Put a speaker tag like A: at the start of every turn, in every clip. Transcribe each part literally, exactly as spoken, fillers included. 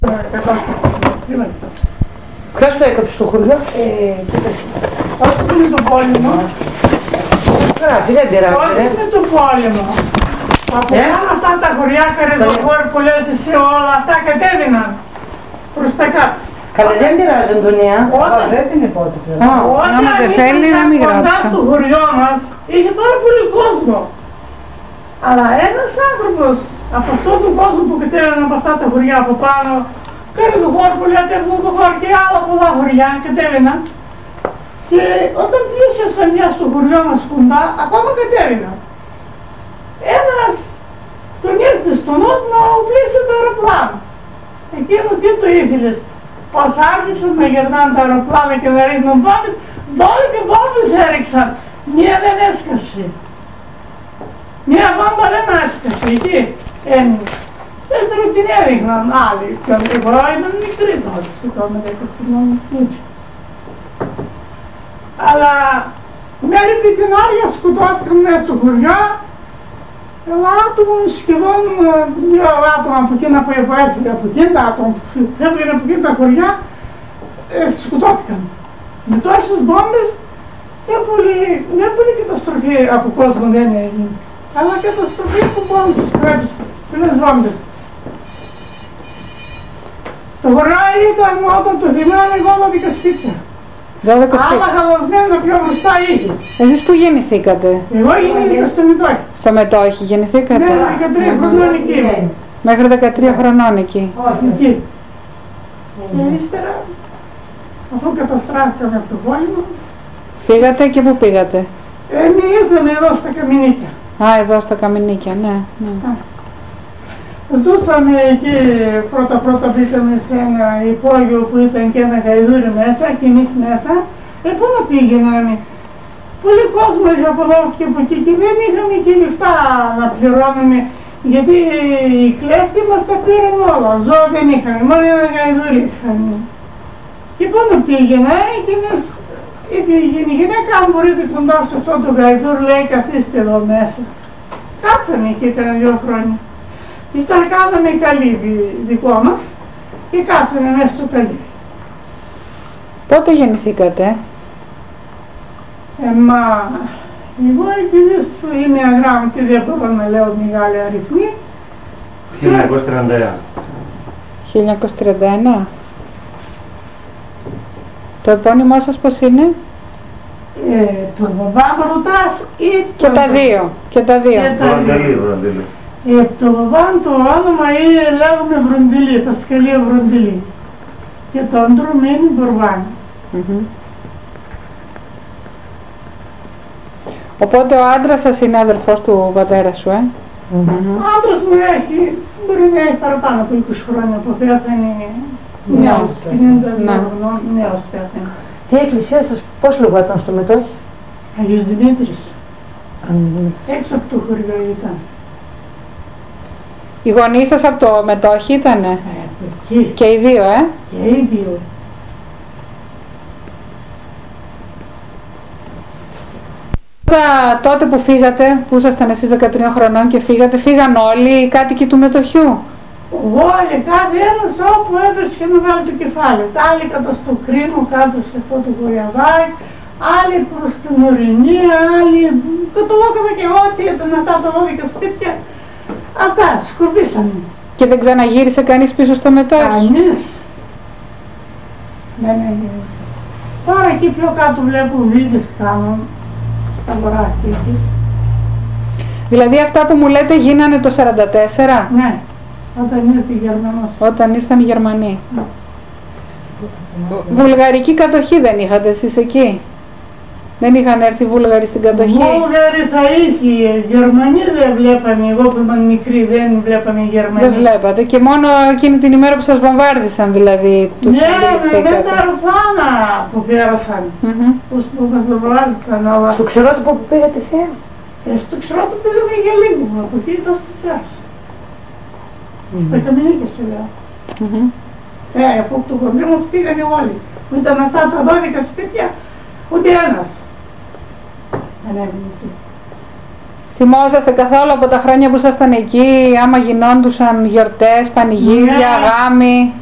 A: Ποιος το έκαψε στο χωριό? Ε, κοίταξε.
B: Όπως είναι το πόλεμο.
A: Γράφει, δεν πειράζει.
B: Όπως είναι το πόλεμο. Από
A: Ε?
B: πάνω αυτά τα χωριά Καρεδοχώρη που λες εσύ όλα αυτά κατέβαιναν προς τα κάτω.
A: Καλά, δεν πειράζει, Αντωνία.
B: Όταν,
C: Δεν την υπότιτλο.
B: όταν
D: άμα δεν θέλει να μην
B: κοντά
D: γράψω.
B: στο χωριό μας είχε πάρα πολύ κόσμο. Αλλά ένας άνθρωπος από αυτόν τον κόσμο που κατέβαιναν από αυτά τα χωριά από πάνω, Καρεδοχώρη, Πολιάτε, Βουλγοχώρη και άλλα πολλά χωριά κατέβαιναν. Και όταν πλήσιασαν μια στο χωριό μας κοντά, ακόμα κατέβαιναν. Ένας τον ήρθε στον νότο να οπλίσει το αεροπλάνο. Εκείνο τι το ήθελες? Πως άρχισαν να γερνάνε τα αεροπλάνα και να ρίχνουν βόμβες, δώδεκα βόμβες έριξαν. Μία δεν έσκασε. Μία βόμβα δεν έσκασε, εκεί έμεινε. Δεύτερο την έριχναν άλλοι. Πιο γρήγορα ήταν μικρή τότε, σηκώμε δέκα χρονών μικρή. Αλλά μέρη πιτινάρια σκοτώθηκαν μέσα στο χωριό. Αλλά άτομα σχεδόν δύο άτομα από εκείνα που έφυγαν από εκείνα, άτομα που έφυγαν από εκείνα τα χωριά, ε, σκοτώθηκαν. Με τόσες μπόμπες δεν πολύ, δεν πολύ καταστροφή από κόσμο δεν έγινε. Αλλά καταστροφή από μπόμπες, πρέπει, πολλές μπόμπες. Το χωριό ήταν όταν το θυμάμαι εγώ δώδεκα σπίτια.
D: δώδεκα
B: Άλλα
D: σπίτια.
B: χαλασμένα πιο μπροστά είχε.
D: Εσείς που γεννηθήκατε?
B: Εγώ γεννήθηκα στο Μητώχη.
D: Στο Μετόχι γεννηθήκατε?
B: Ναι, δεκατρία χρονών εκεί ήμουν.
D: Μέχρι δεκατρία χρονών εκεί.
B: Εκεί. Και ύστερα, αφού καταστράφηκαν από το πόλεμο,
D: Φύγατε και πού πήγατε?
B: ε, ήρθαμε εδώ στα Καμινίκια.
D: Α, εδώ στα Καμινίκια, ναι, ναι.
B: Ζούσαμε εκεί, πρώτα πρώτα μπήκαμε σε ένα υπόγειο που ήταν και ένα γαϊδούρι μέσα και εμείς μέσα. Ε, πού να πήγαιναμε? Πολύ κόσμο είχε από εδώ και από εκεί και δεν είχαμε και λεφτά να πληρώνουμε, γιατί οι κλέφτοι μας τα πήραν όλα. Ζώα δεν είχαμε, μόνο ένα γαϊδούρι είχαμε. Και πού να πήγαινα, και μας είπε η γυναίκα, αν μπορείτε κοντά σε αυτό το γαϊδούρι, λέει, καθίστε εδώ μέσα. Κάτσαμε εκεί κανένα δύο χρόνια. Ύστερα κάναμε καλύβι δικό μας και κάτσαμε μέσα στο καλύβι.
D: Πότε γεννηθήκατε?
B: Ε, μα, εγώ επειδή είμαι αγράμματη δεν μπορώ να λέω μεγάλη αριθμή.
E: χίλια εννιακόσια τριάντα ένα.
D: χίλια εννιακόσια τριάντα ένα. Το επώνυμό σας πώς είναι?
B: Ε, το μπαμπά ρωτάς ή
D: Και
B: το...
D: τα δύο. Και τα δύο.
B: Και τα
E: Βροντελή,
B: δύο.
E: βροντελή.
B: Ε, το μπαμπά το όνομα είναι λέγουμε Βροντελή, Πασκαλία Βροντελή. Και το άντρο μου είναι Μπορβάνη.
D: Μμμ. Οπότε ο άντρας σας είναι αδερφός του πατέρα σου, ε?
A: Μμμ.
B: Ο άντρας μου έχει, μπορεί να έχει παραπάνω από είκοσι χρόνια που πέθανε. Νέος, πενήντα
D: Ναι.
B: χρονών, νέος πέθανε.
A: Τι εκκλησία σας, πώς λεγόταν στο Μετόχι?
B: Αγίος Δημήτρης,
A: Αν-
B: έξω από το χωριό ήταν.
D: Οι γονείς σας από το Μετόχι ήτανε?
B: Ε, από εκεί
D: Και οι δύο, ε?
B: και οι δύο.
D: Τα- Τότε που φύγατε, που ήσασταν εσείς δεκατρία χρονών και φύγατε, φύγαν όλοι οι κάτοικοι του Μετοχιού?
B: Όλοι, κάθε ένας όπου έβρισκε να βάλει το κεφάλι. Τα άλλοι κάτω στο κρίνο, κάτω σε αυτό το χωριαδάκι, άλλοι προς την ορεινή, άλλοι κατολόκατα και ό,τι ήταν αυτά τα δώδεκα σπίτια. Αυτά, σκορπίσανε.
D: Και δεν ξαναγύρισε κανείς πίσω στο Μετόχι?
B: Κανείς. Δεν έγινε. Τώρα εκεί πιο κάτω βλέπω βίλες κάνουν, στα βορράκια εκεί.
D: Δηλαδή αυτά που μου λέτε γίνανε το σαράντα τέσσερα,
B: Ναι, όταν ήρθε η Γερμανός.
D: όταν ήρθαν οι Γερμανοί. Βουλγαρική κατοχή δεν είχατε εσείς εκεί? Δεν είχαν έρθει οι Βούλγαροι στην κατοχή?
B: Βούλγαροι θα είχε, Γερμανοί δεν βλέπαμε, εγώ που ήμουν μικρή δεν βλέπαμε Γερμανοί.
D: Δεν βλέπατε και μόνο εκείνη την ημέρα που σας βομβάρδισαν δηλαδή τους
B: Ναι, με, με τα
D: χιλιοεξακόσια.
B: αεροπλάνα που πέρασαν,
D: Μμμ.
B: πώς που μας βομβάρδισαν όλα.
A: Στο ξερότυπο που πήγατε θέα?
B: Ε, στο ξέρω το πήγαμε για λίγο, από εκεί ήταν στις Σιάς. Στα Καμινίκια σε λέω.
D: Μμμ.
B: Ε, αφού από το χωριό μας πήγανε όλοι. Που ήταν αυτά τα δώδεκα σπίτια, ούτε ένας. Δεν έμεινε εκεί.
D: Θυμόσαστε καθόλου από τα χρόνια που ήσασταν εκεί, άμα γινόντουσαν γιορτές, πανηγύρια,
B: Ναι.
D: γάμοι?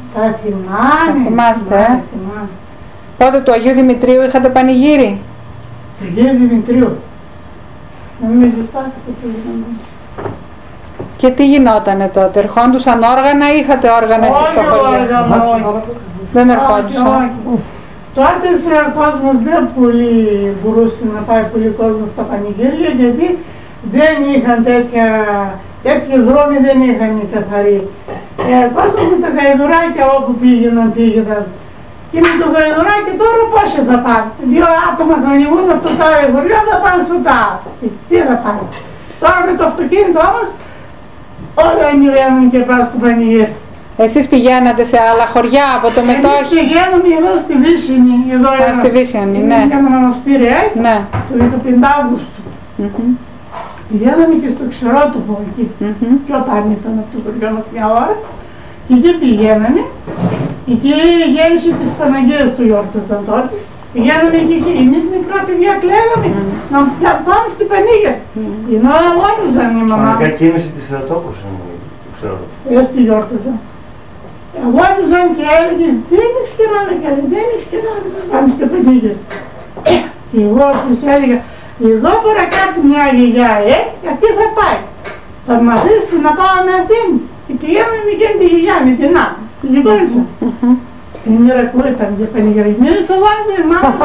B: Τα θυμάμαι.
D: Τα θυμάστε, ε?
B: θυμάμαι.
D: Πότε του Αγίου Δημητρίου είχατε πανηγύρι?
B: Του Αγίου Δημητρίου. Νομίζω στάθηκα το Δημητρίου.
D: Και τι γινότανε τότε, ερχόντουσαν όργανα ή είχατε όργανα εσείς στο χωριό?
B: Όχι όργανα, όχι.
D: Δεν
B: Όχι,
D: ερχόντουσαν.
B: όχι. Τότε ο κόσμος δεν πολύ μπορούσε να πάει πολύ κόσμο στα πανηγύρια, γιατί δεν είχαν τέτοια, τέτοιοι δρόμοι δεν είχαν οι καθαροί. Ε, κόσμο με τα γαϊδουράκια όπου πήγαιναν, πήγαιναν. Και με το γαϊδουράκι τώρα πόσοι θα πάνε? Δύο άτομα θα ανεβούν από το τάδε χωριό, θα πάνε στο τάδε. Τι θα πάνε? Τώρα με το αυτοκίνητο όμως όλοι ανεβαίνουν και πάνε στο πανηγύρι.
D: Εσείς πηγαίνατε σε άλλα χωριά από το Μετόχι?
B: Εμείς πηγαίνουμε εδώ στη Βύσσινη, εδώ
D: Α,
B: ένα,
D: στη Βύσσινη, ναι.
B: για ένα μοναστήρι, ε,
D: Ναι.
B: το εικοστή Αύγουστου.
D: Μμμ.
B: Πηγαίναμε και στο Ξερότοπο εκεί,
D: Μμμ.
B: πιο πάνω ήταν από το χωριό μας μια ώρα. Και εκεί πηγαίναμε, εκεί η γέννηση της Παναγίας του γιόρταζαν τότε. Πηγαίναμε και εκεί, εμείς μικρά παιδιά κλαίγαμε να πάμε στην Πανήγια. Ενώ αγώνιζαν η μαμά.
E: Κανονικά κίνηση της Θεοτόπους, ξέρω.
B: Έτσι τη γιόρταζαν. Αγώνιζαν και έλεγαν, δεν είναι ευκαιρά να κάνει, δεν είναι ευκαιρά να πάμε στην Πανήγια. Και εγώ τους έλεγα, εδώ παρακάτω μια γιαγιά, ε, αυτή θα πάει. Θα μ' αφήσει να πάω με αυτήν. Και πηγαίναμε με εκείνη τη γιαγιά, με την άλλη, τη γειτόνισσα. Την Ηρακλή ήταν για πανηγυρισμένα, σοβάζε, μάθος.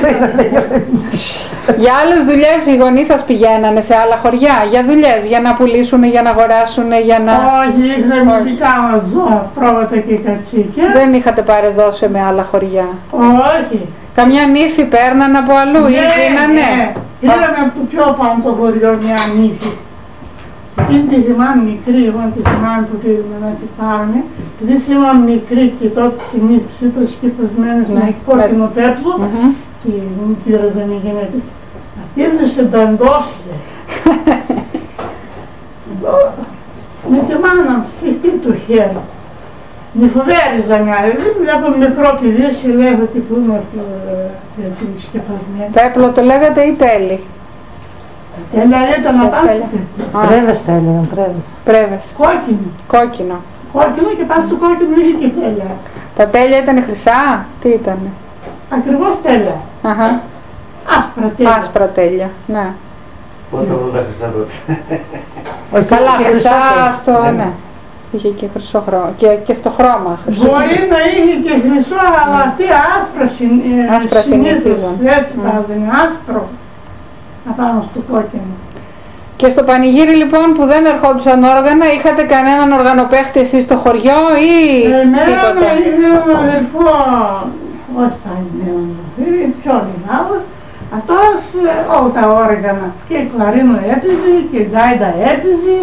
D: Για άλλες δουλειές οι γονείς σας πηγαίνανε σε άλλα χωριά, για δουλειές, για να πουλήσουν, για να αγοράσουν, για να...
B: Όχι, είχαμε δικά μας ζώα, πρόβατα και κατσίκια.
D: Δεν είχατε παρεδώσει με άλλα χωριά?
B: Όχι.
D: Καμιά νύφη παίρνανε από αλλού ή γίνανε?
B: Ναι, πήραμε από το πιο πάνω το χωριό μια νύφη. Εκείνη τη θυμάμαι μικρή, εγώ τη θυμάμαι που πήγαμε να τη πάρουμε. Επειδή ήμουν μικρή και τότε συνήθως ήταν σκεπασμένος να έχει κόκκινο πέπλο και μου πήραζαν οι γυναίκες. Αυτή έδωσε νταντόσια. Με τη μάνα μου σφιχτεί το χέρι. Με φοβέριζα μια, βλέπω μικρό παιδί και λέγω τι που είναι αυτό έτσι σκεπασμένο.
D: Πέπλο το λέγατε ή τέλει?
B: Έλα ήταν να πας στο
C: Πρέβες τα έλεγαν, πρέβες.
D: Πρέβες.
B: κόκκινο.
D: Κόκκινο.
B: Κόκκινο και πας στο κόκκινο είχε και τέλεια.
D: Τα τέλεια ήταν χρυσά? Τι ήτανε?
B: Ακριβώς τέλεια.
D: Αχα.
B: Άσπρα τέλεια.
D: Άσπρα τέλεια, ναι.
E: Πότε βρουν τα χρυσά τότε?
D: Καλά,
C: και
D: χρυσά
C: τέλεια.
D: στο, ναι. Είχε και χρυσό χρώμα, και, και στο χρώμα.
B: Μπορεί να είχε και χρυσό, αλλά αυτή άσπρα, συν, ε,
D: Άσπρα
B: συνήθως
D: συνηθίζουν.
B: έτσι βάζανε, άσπρο απάνω στο κόκκινο.
D: Και στο πανηγύρι λοιπόν που δεν ερχόντουσαν όργανα, είχατε κανέναν οργανοπαίχτη εσείς στο χωριό ή
B: Εμένα
D: τίποτα?
B: είχε έναν αδερφό, όχι σαν είναι πιο μεγάλος, αυτός ε, όλα τα όργανα. Και κλαρίνο έπαιζε και γκάιντα έπαιζε.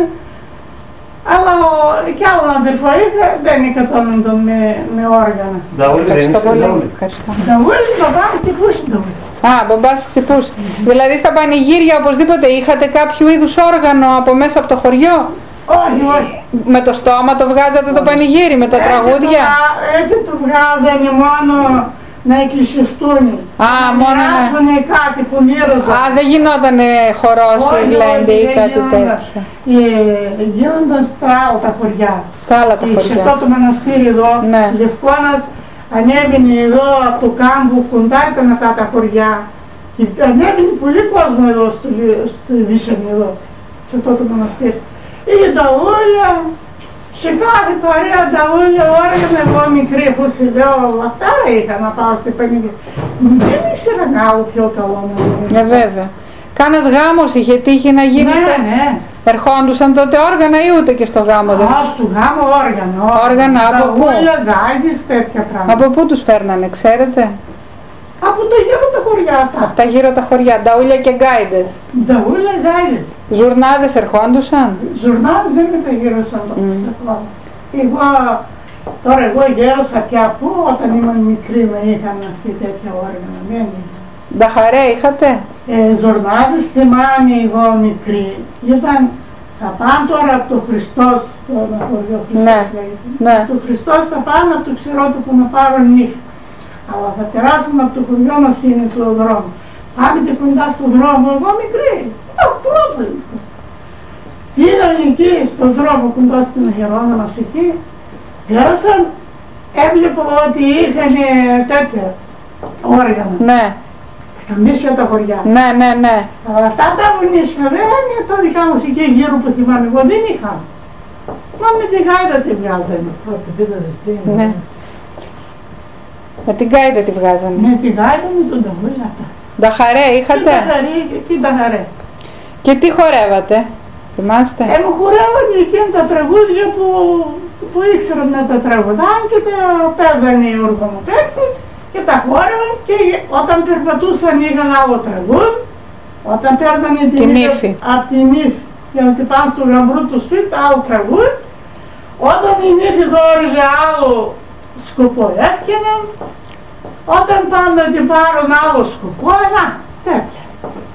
B: Αλλά κι άλλο αδερφό είχα, δεν εκατόνουν τον με, με όργανα.
E: Νταούλη δεν
D: Ευχαριστώ
E: είσαι,
D: πολύ.
E: Νταούλη.
D: Ευχαριστώ.
B: Τα βούλη το πάμε και πούσουν το βούλη.
D: Α, μπαμπάς χτυπούσε. Δηλαδή στα πανηγύρια οπωσδήποτε είχατε κάποιο είδους όργανο από μέσα από το χωριό?
B: Όχι, όχι.
D: Με το στόμα το βγάζατε το πανηγύρι, με τα
B: Έτσι
D: τραγούδια?
B: το, έτσι το βγάζανε μόνο να εκκλησιαστούν.
D: Α, μόνο να...
B: μοιράσουνε κάτι που μοίραζαν.
D: Α, δεν γινότανε χορός ή
B: Όχι,
D: γλέντι
B: όχι,
D: ή
B: δεν
D: κάτι
B: γίνονταν.
D: τέτοιο?
B: Ε, γίνονταν στα άλλα τα χωριά.
D: Στα άλλα τα
B: Και σε αυτό
D: χωριά.
B: το μοναστήρι εδώ,
D: Ναι.
B: Λευκόνας, ανέβαινε εδώ από το κάμπο, κοντά ήταν αυτά τα χωριά. Και ανέβαινε πολύ κόσμο εδώ στο, στο Βύσσανη εδώ, σε αυτό το μοναστήρι. Είχε τα ούλια, σε κάθε παρέα τα ούλια, όργανα, εγώ μικρή που σε λέω, αυτά είχα να πάω στην πανηγύρια. Δεν ήξερα άλλο πιο καλό να δω.
D: Ναι, βέβαια. Κάνας γάμος είχε τύχει να γίνει?
B: Ναι,
D: στα...
B: ναι.
D: Ερχόντουσαν τότε όργανα ή ούτε και στο γάμο δεν?
B: Α, στο γάμο όργανα.
D: Όργανα, από πού?
B: Ταγούλια, γάιδες, τέτοια πράγματα.
D: Από πού τους φέρνανε, ξέρετε?
B: Από τα γύρω τα χωριά αυτά.
D: Από τα γύρω τα χωριά, νταούλια και γκάιντες.
B: Ταγούλια, γάιδες.
D: Ζουρνάδες ερχόντουσαν?
B: Ζουρνάδες δεν με τα γύρωσαν τότε
D: Mm.
B: σε χώρα. Εγώ, τώρα εγώ γέρασα και από όταν ήμουν μικρή να είχαν αυτή τέτοια όργανα. Δεν είχα.
D: Νταχαρέ είχατε?
B: Ε, Ζουρνάδες θυμάμαι εγώ μικρή. Ήταν, θα πάνε τώρα από το Χριστός, το αναχωριό Χριστός
D: Ναι,
B: λέγεται.
D: ναι.
B: Το Χριστός θα πάνε από το Ξερότοπο να πάρουν νύχτα. Αλλά θα περάσουμε από το χωριό μας είναι το δρόμο. Πάμε και κοντά στον δρόμο, εγώ μικρή. Oh, πρόβλημα. Πήγαν εκεί στον δρόμο κοντά στην Αγερόνα μας εκεί. Πέρασαν έβλεπα ότι είχαν τέτοια όργανα.
D: Ναι,
B: Τα μίσια τα χωριά.
D: ναι, ναι, ναι.
B: Αλλά αυτά τα βουνίσια δεν είναι τα δικά μας εκεί γύρω που θυμάμαι εγώ, δεν είχαν. Μα με τη γάιδα τη βγάζανε.
D: Ναι. Με την γάιδα τη βγάζανε.
B: Με τη γάιδα με τον ταβούλα αυτά.
D: Νταχαρέ
B: Τι
D: είχατε?
B: τα χαρί, τι τα χαρέ.
D: Και τι χορεύατε, θυμάστε?
B: Ε, μου χορεύανε εκείνα τα τραγούδια που, που ήξεραν να τα τραγουδάνε και τα παίζανε οι οργανωτές και τα χόρευαν και όταν περπατούσαν είχαν άλλο τραγούδι, όταν παίρνανε
D: Την
B: την
D: ύφη.
B: από την ύφη για να πάνε στο γαμπρού του σπίτι, άλλο τραγούδι, όταν η νύφη γνώριζε άλλο σκοπό έφτιαναν, όταν πάνε να την πάρουν άλλο σκοπό, να, τέτοια.